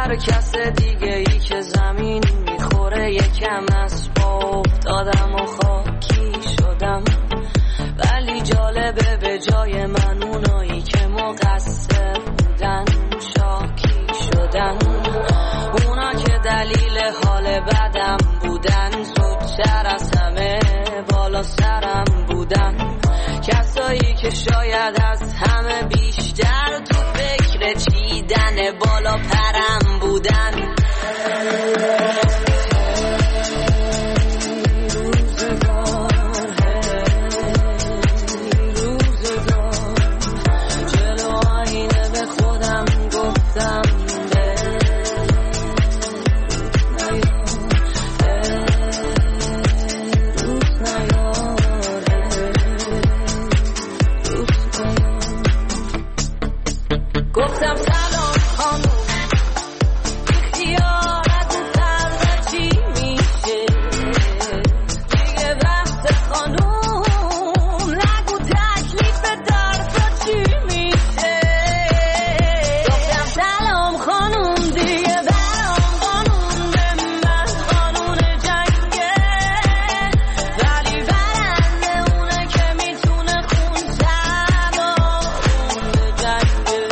هر کس دیگه ای که زمین میخوره یکم از پا افتادم و خاکی شدم، ولی جالبه به جای من اونایی که مقصر بودن شاکی شدن. اونا که دلیل حال بدم بودن زودتر از همه بالا سرم بودن، کسایی که شاید از همه بیشتر تو فکر چیدن بالا پرم بودن. گفتم سلام خانوم، اختیارت فردا چی میشه؟ دیگه وقت خانوم، نگو تکلیف درسا چی میشه؟ گفتم سلام خانوم، دیگه برام قانون به من قانون جنگه، ولی برنده اونه که میتونه خون سرمون جنگه.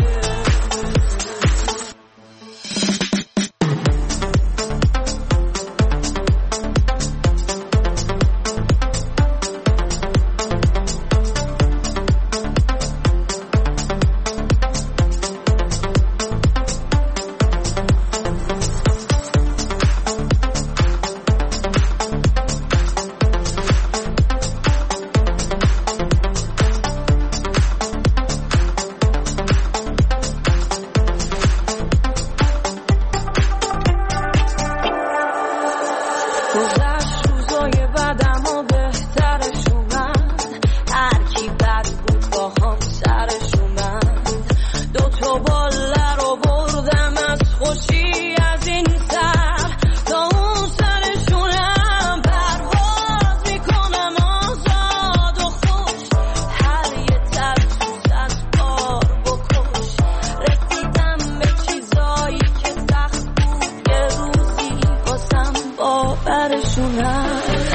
گذشت روزای بدم و بهترش اومد، هرکی بد بود با هم سرش اومد. دوتا باله رو بردم از خوشی از این سر تا اون سرشونم، پرواز میکنم آزاد و خوش، هر یه ترسوز از بار بکش. رسیدم به چیزایی که سخت بود یه روزی واسم باورشونم.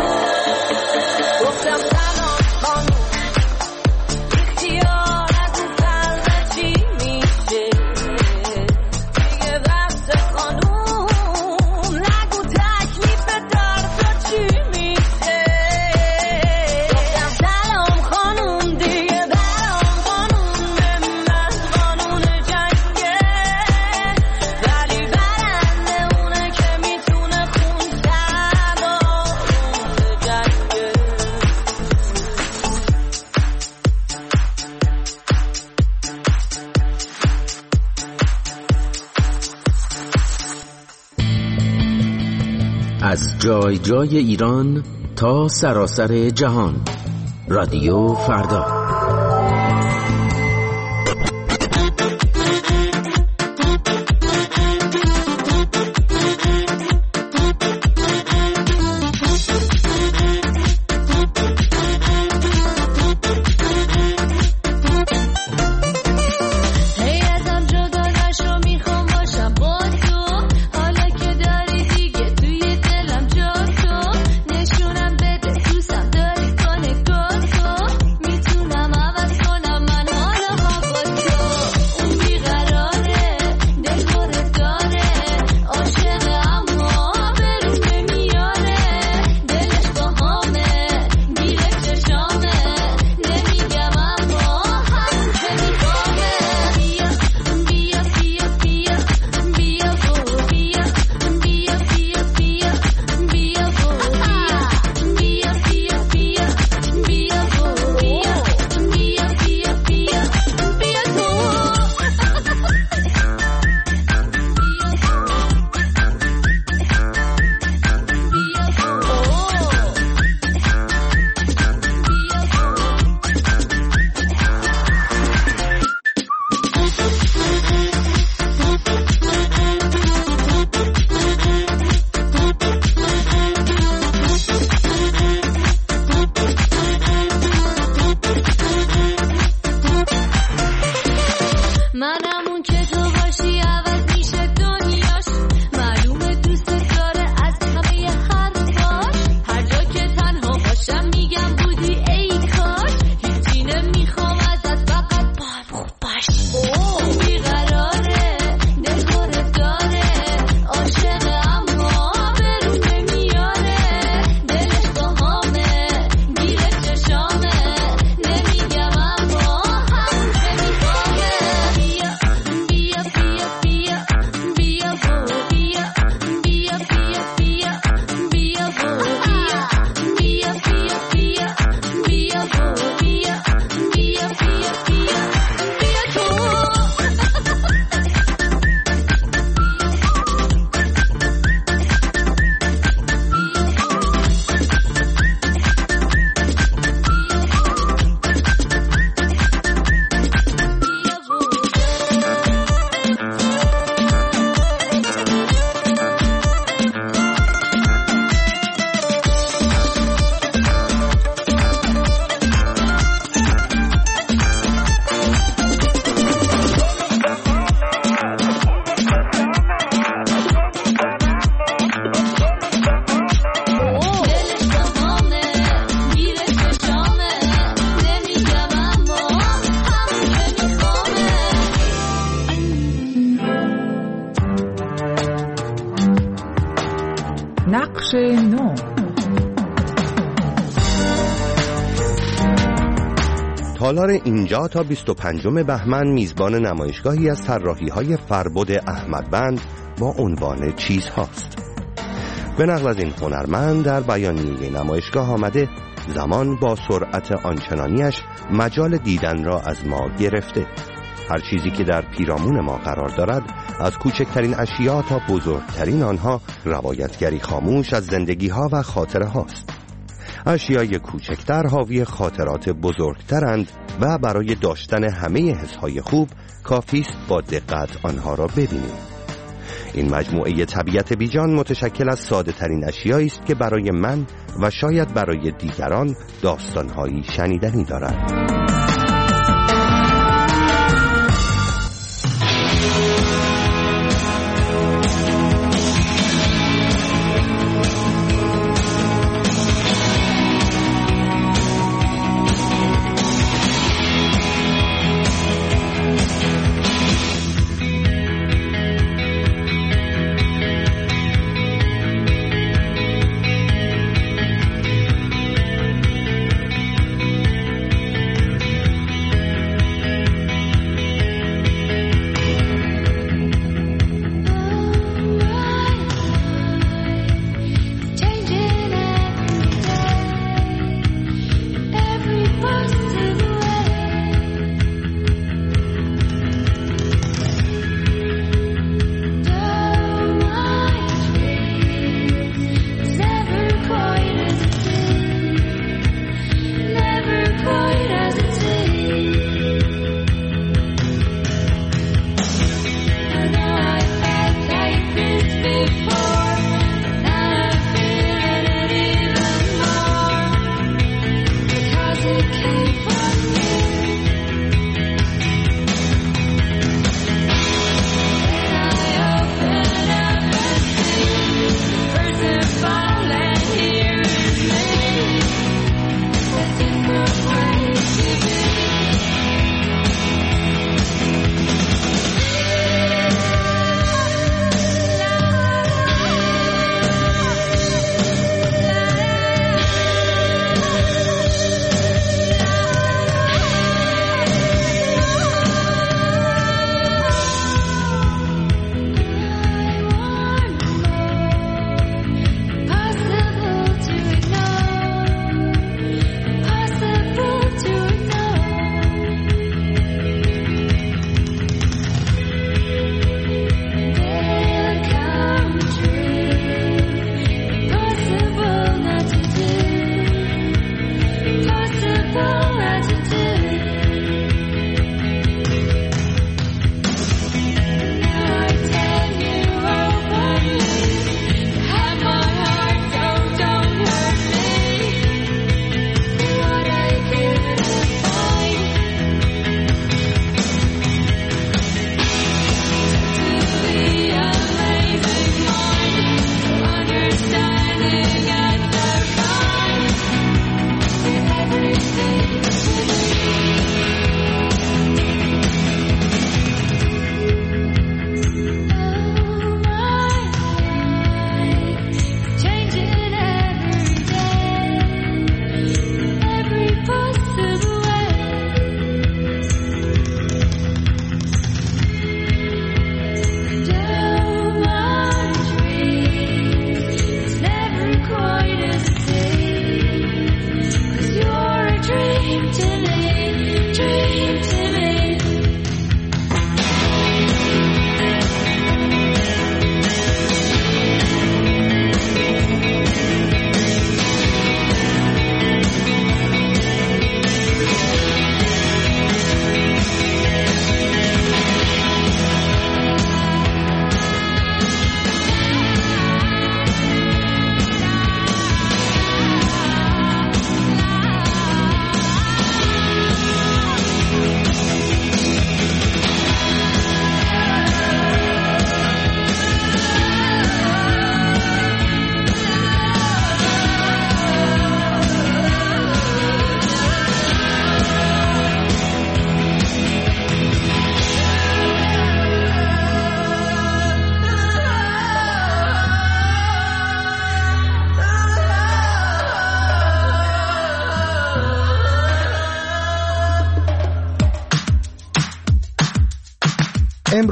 گفتم سلام خانوم، اختیارت فردا چی میشه؟ دیگه وقت خانوم، نگو تکلیف درسا چی میشه؟ گفتم سلام خانوم، دیگه برام قانون به من قانون جنگه، ولی برنده اونه که میتونه خون سرمون جنگه. از جای جای ایران تا سراسر جهان، رادیو فردا. میتونم نقش نو. تالار اینجا تا 25 بهمن میزبان نمایشگاهی از طراحی‌های فربد احمدبند با عنوان چیزهاست. به نقل از این هنرمند در بیانیه نمایشگاه آمده زمان با سرعت آنچنانیش مجال دیدن را از ما گرفته. هر چیزی که در پیرامون ما قرار دارد، از کوچکترین اشیا تا بزرگترین آنها، روایتگری خاموش از زندگی‌ها و خاطره هاست. اشیای کوچکتر حاوی خاطرات بزرگترند و برای داشتن همه حسهای خوب کافیست با دقت آنها را ببینیم. این مجموعه طبیعت بیجان متشکل از ساده ترین اشیایی است که برای من و شاید برای دیگران داستان‌هایی شنیدنی دارد.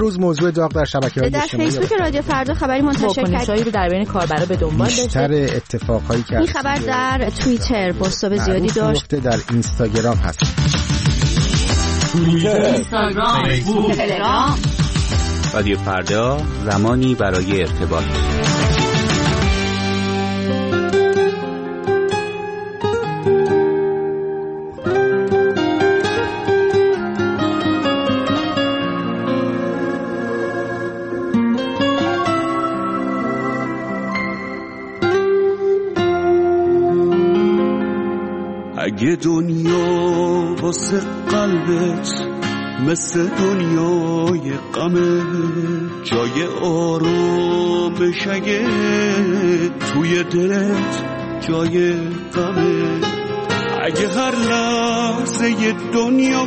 امروز موضوع داغ در شبکه‌های اجتماعی در فیسبوک رادیو فردا خبری منتشر کرد رو در بین کاربرا به دنبال داشته. بیشتر اتفاقایی که این خبر در توییتر پست زیادی داشت. در اینستاگرام هست. اینستاگرام، فیسبوک، تلگرام. رادیو فردا، زمانی برای ارتباط. اگه دنیا واسه قلبت مثل دنیای غمه، جای آرامش اگه توی دلت جای غمه، اگه هر لحظه ی دنیا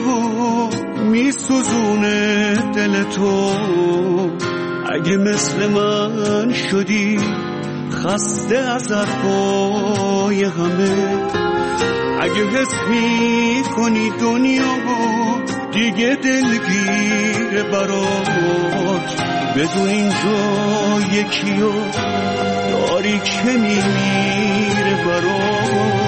میسوزونه دلتو، اگه مثل من شدی خسته از حرفای همه، اگه حس میکنی دنیا دیگه دلگیر برات، بدون اینجا یکیو داری که میمیره برات.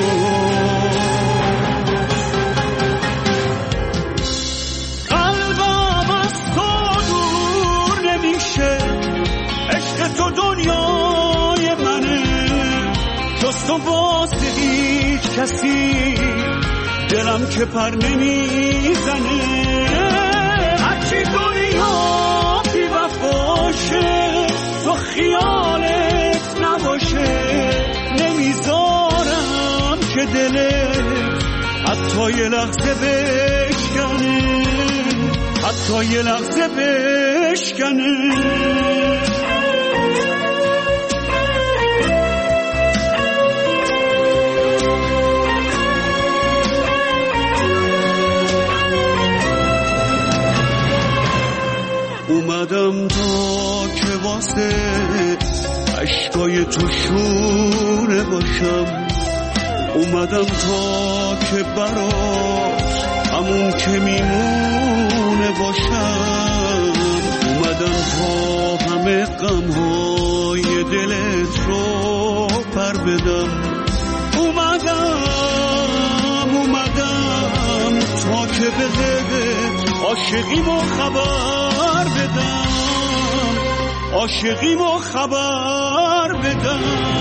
قلبم از تو دور نمیشه، عشق تو دنیای منه، جز تو واسه هیچ کسی دلم که پر نمیزنه، هرچی دنیا بی وفاشه تو خیالت نباشه، نمیذارم که دلت حتی یه لحظه بشکنه، حتی یه لحظه بشکنه. اومدم تا که واسه عشقای تو شونه باشم، اومدم تا که برات همون که میمونه باشم، اومدم تا همه غمهای دلت رو پر بدم، اومدم تا که بهت عاشقیمو خبر بدم، عاشقیمو خبر بدم.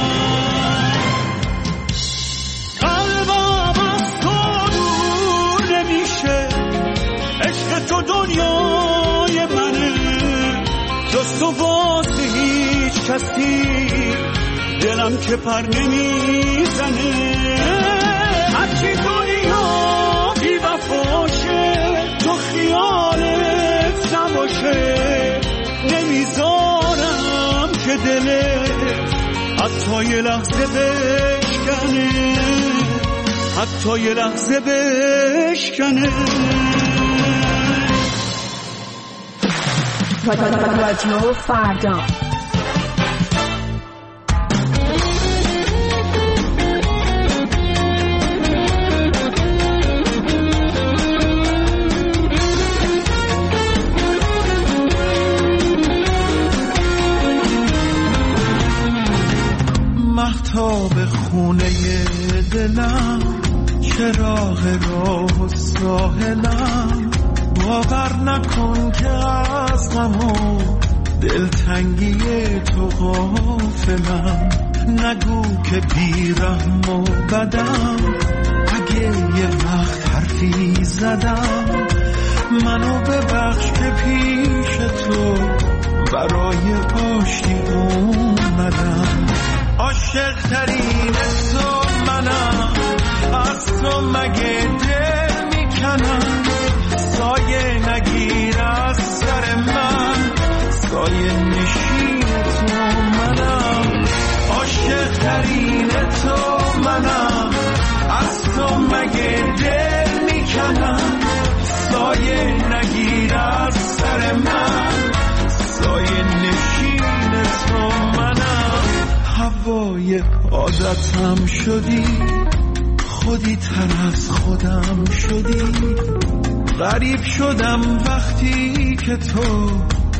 قلبم از تو دور نمیشه، عشق تو دنیای منه، جز تو واسه هیچ کسی دلم که پر نمیزنه، هرچی دنیا بی وفاشه تو خیالت نباشه، نمیذارم که دلت حتی یه لحظه بشکنه، حتی یه لحظه بشکنه. رادیو فردا مهتاب خونه دلم، چراغ راه و ساحلم، باور نکن که از غم و دلتنگی تو غافلم، نگو که بیرحم و بدم، اگه یه وقت حرفی زدم منو ببخش که پیش تو برای آشتی اومدم، عاشق ترین تو منم، از تو مگه دل میکنم، سایه نگیر از سر من، سایه نشین تو منم، عاشق ترین تو منم، از تو مگه دل میکنم، سایه نگیر از سر من، سایه نشین تو منم، هوای عادتم شدی، خودی تر از خودم شدی، غریب شدم وقتی که تو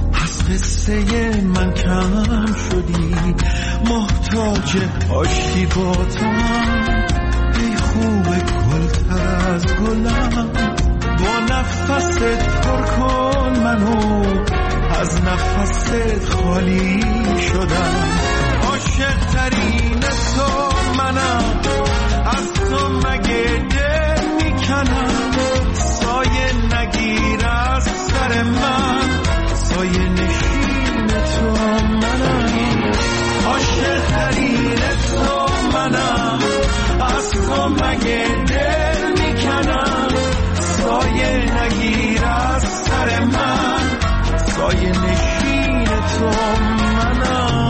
قصه من کم شدی، محتاج آشتی با تو. ای خوب گلتر از گلم، با نفست پر کن منو، از نفست خالی شدم. عاشق ترین تو منم، از تو مگه دل میکنم. سایه نگیر از سر من، سایه نشین تو منم. عاشق ترین تو منم، از تو مگه دل میکنم. سایه نگیر از سر من، سایه نشین تو منم.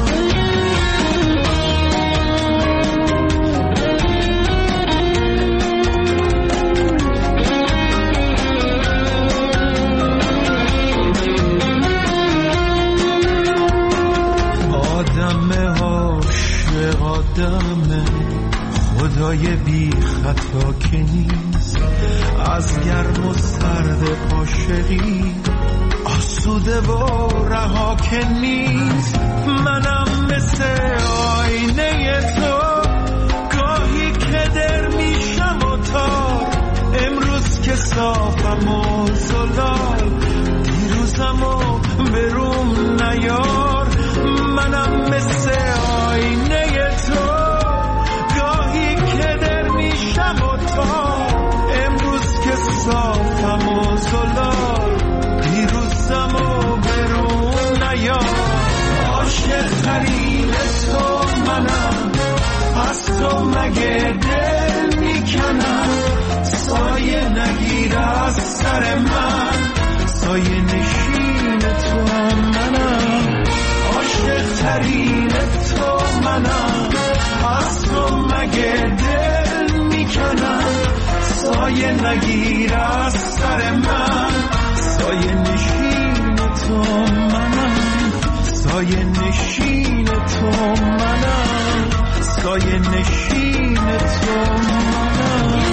آدم خدای بی خطا که نیست، از گرم و سرد عاشقی آسوده و رها که نیست. منم مثل آینه تو، گاهی که در میشم و تار. امروز که صافم و زلال، دیروزم و بروم نیار. منم مثل آینه تو، گاهی که در میشم و تار. امروز که صافم و زلال، دیروزم و برون نیار. عاشق ترین تو منم، از تو مگه دل میکنم. سایه نگیر از سر من، سایه نشین تو منم. عاشق ترین تو منم، از تو مگه دل میکنم. سایه نگیر از سر من، سایه نشین تو منم. سایه نشین تو منم، سایه نشین تو منم.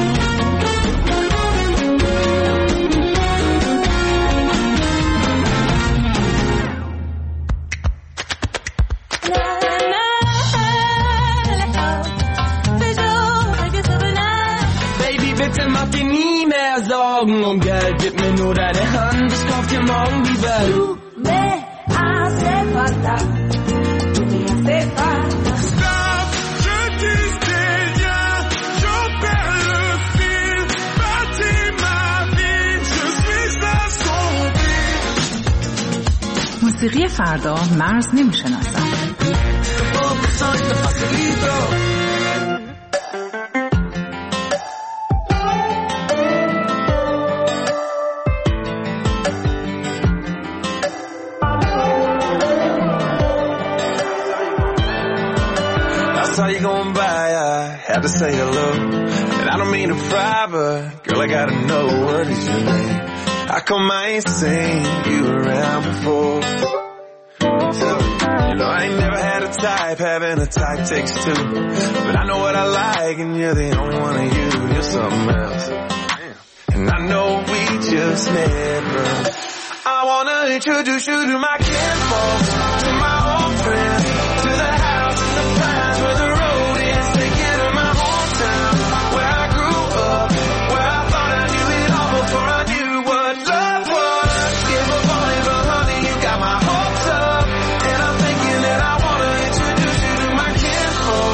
Macht dir nie mehr Sorgen um Geld, gib mir nur deine Hand, ich kauf dir morgen die Welt. Du me hace falta, tu me hace falta. Stop, je disais rien, je perds le fil. Bâtis ma vie, je suis assombri. موسیقی فردا مرز نمیشناسد. Saw you going by, I had to say hello. And I don't mean to pry, but girl, I gotta know, what is your name? How come I ain't seen you around before? So, you know, I ain't never had a type, having a type takes two. But I know what I like, and you're the only one of you. You're something else. And I know we just never. I wanna introduce you to my kinfolk, to my old friends, to the house in the pines where the road is. Take you to my hometown, where I grew up, where I thought I knew it all before I knew what love was. Give up on it, but honey, you got my hopes up. And I'm thinking that I wanna introduce you to my kinfolk.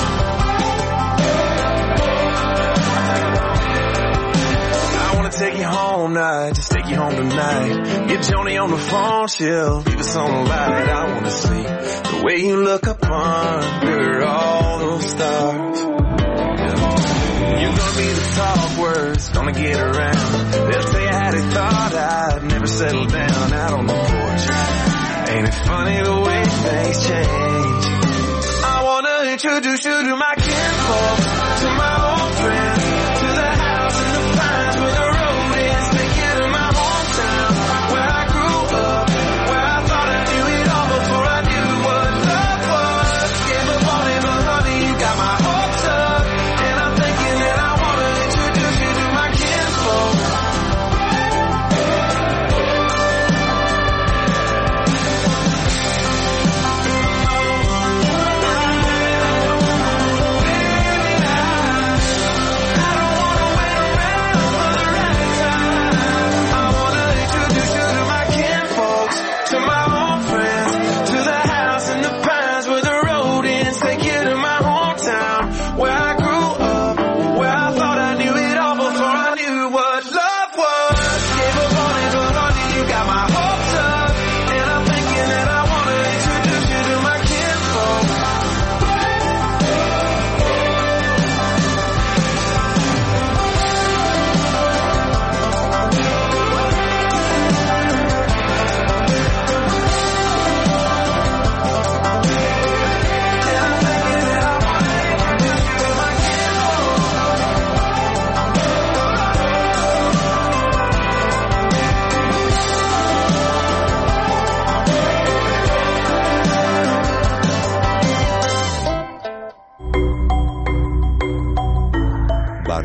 I wanna take you home night, just take you home tonight. Get Joni on the phone, she'll leave us on the light. I wanna see the way you look up under all those stars. You're gonna be the talk words, gonna get around. They'll tell you how they thought I'd never settle down out on the porch. Ain't it funny the way things change? I wanna introduce you to my kinfolk, to my old friends, to the house in the pines where the road is. Take you to my hometown, where I grew up, where I thought I knew it all before I knew what love was. Give up on it, but honey, you got my hopes up. And I'm thinking that I wanna introduce you to my kinfolk.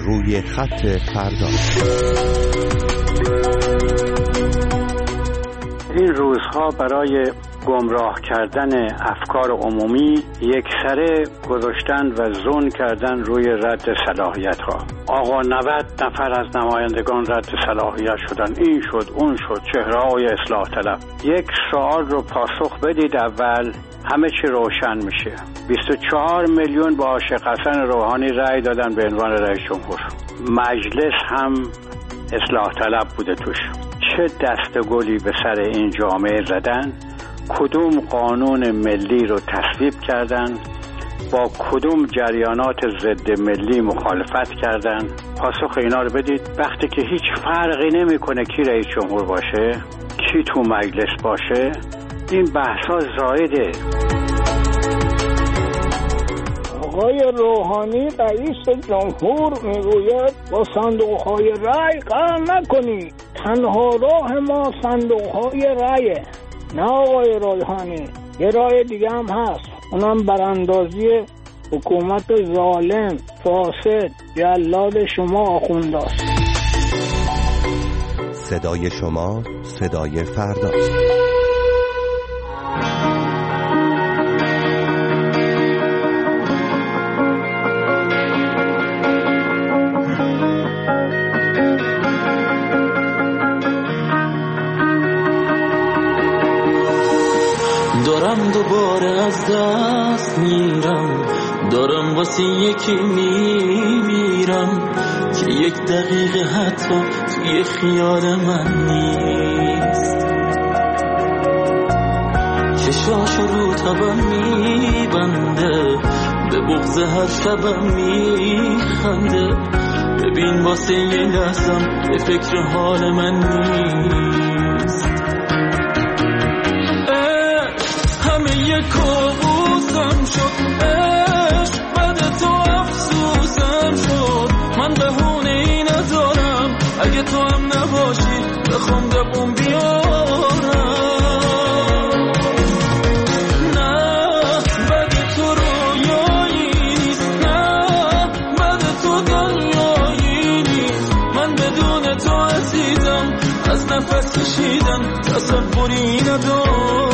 روی خط فردا. این روزها برای گمراه کردن افکار عمومی یکسره گذاشتن و زون کردن روی رد صلاحیت ها. آقا 90 نفر از نمایندگان رد صلاحیت شدن، این شد اون شد، چهره‌های اصلاح طلب. یک سوال رو پاسخ بدید اول، همه چی روشن میشه. 24 میلیون با عاشق حسن روحانی رأی دادن به عنوان رئیس جمهور. مجلس هم اصلاح طلب بوده توش. چه دستگلی به سر این جامعه زدن؟ کدوم قانون ملی رو تصویب کردن؟ با کدوم جریانات ضد ملی مخالفت کردن؟ پاسخ اینا رو بدید. وقتی که هیچ فرقی نمیکنه کی رئیس جمهور باشه، کی تو مجلس باشه، این بحثا زایده. آقای روحانی رئیس جمهور میگوید با صندوق‌های رای قرار نکنی، تنها راه ما صندوق‌های رایه. نه آقای روحانی، یه راه دیگه هم هست، اونم براندازی حکومت ظالم فاسد جلاد شما آخونداست. صدای شما صدای فرداست. دارم دوباره از دست میرم، دارم واسه یکی میمیرم که یک دقیقه حتی توی خیال من نیست. چشاشو رو تبم میبنده، به بغض هر شبم میخنده. ببین واسه یه لحظم به فکر حال من نیست. یه کابوسم شد عشق، بعد تو افسوسم شد. من بهونه ای ندارم، اگه تو هم نباشی بخوام دبون بیارم. نه بعد تو رویایی نیست، نه بعد تو دنیایی نیست. من بدون تو عزیزم از نفس کشیدن تصوری ندارم.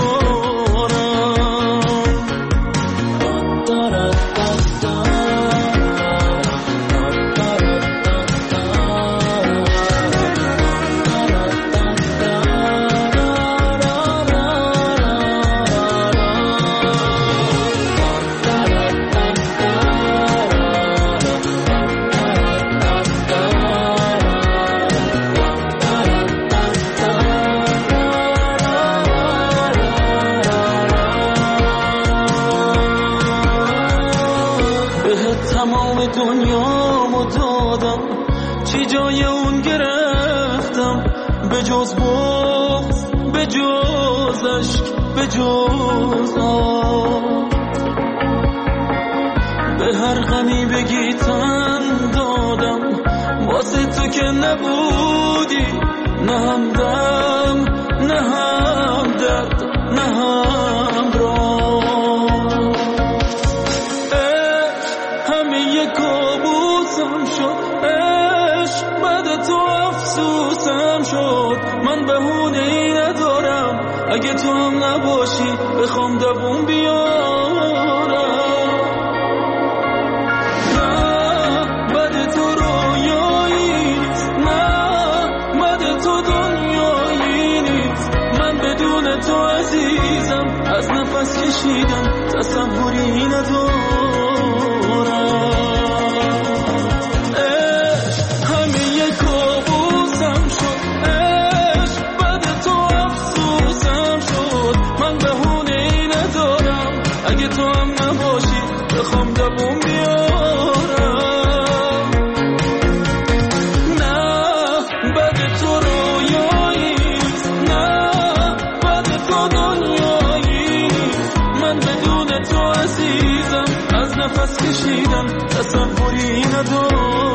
دنیامو دادم، چی جای اون گرفتم؟ به جز بغض، به جز عشق، به جز آب. به هر غمی بگی تن دادم، واسه تو که نبودی. نه همدم، نه هم درد، نه هم راه. کابوسم شد عشق، بعد تو افسوسم شد. من بهونه ای ندارم، اگه تو هم نباشی بخوام دبون بیارم. نه بعد تو رویایی نیست، نه بعد تو دنیایی نیست. من بدون تو عزیزم از نفس کشیدن تصوری ندارم. اگه تو هم نباشی بخوام دبون بیارم. نه بعد تو رویایی نیست، نه بعد تو دنیایی نیست. من بدون تو عزیزم از نفس کشیدن تصوری ندارم.